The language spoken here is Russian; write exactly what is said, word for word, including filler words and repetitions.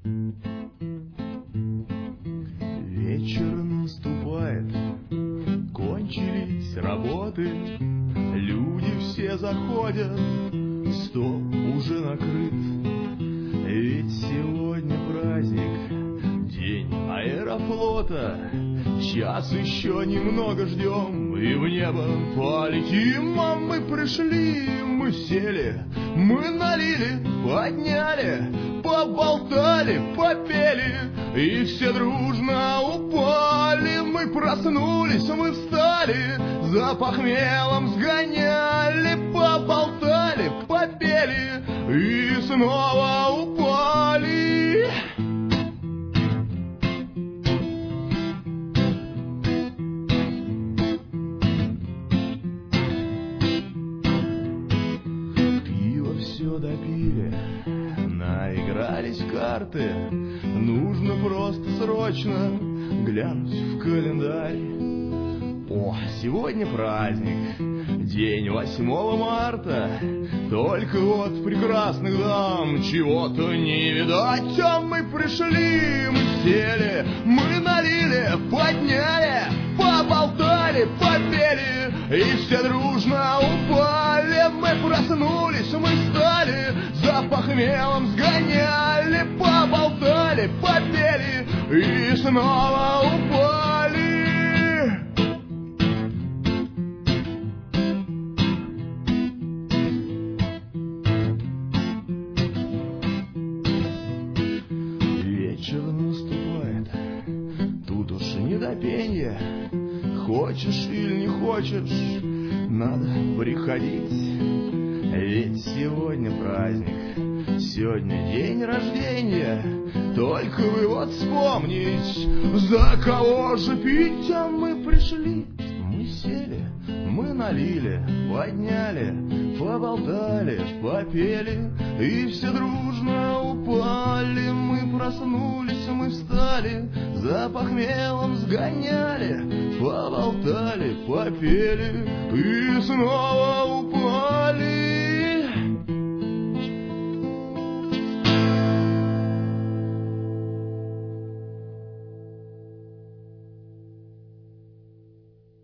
Вечер наступает, кончились работы, люди все заходят, стол уже накрыт. Ведь сегодня праздник, день аэрофлота. Час еще немного ждем, и в небо полетим. А мы пришли, мы сели, мы налили, подняли, поболтали, попели, и все дружно упали. Мы проснулись, мы встали, за похмелом сгоняли, поболтали, попели, и снова упали. Пиво все допили, наигрались в карты. Нужно просто срочно глянуть в календарь. О, сегодня праздник, день восьмого марта. Только вот прекрасных дам чего-то не видать. А мы пришли, мы сели, мы налили, подняли, поболтали, попели, и все дружно упали. Мы проснулись, мы встали, за похмелом сгоняли, поболтали, попели, и снова упали. Вечер наступает, тут уж не до пенья. Хочешь или не хочешь, надо приходить. Ведь сегодня праздник, сегодня день рождения. Только вы вот вспомнить, за кого же пить. А мы пришли, мы сели, мы налили, подняли, поболтали, попели, и все дружно упали. Мы проснулись, мы встали, за похмелом сгоняли, поболтали, попели, и снова упали.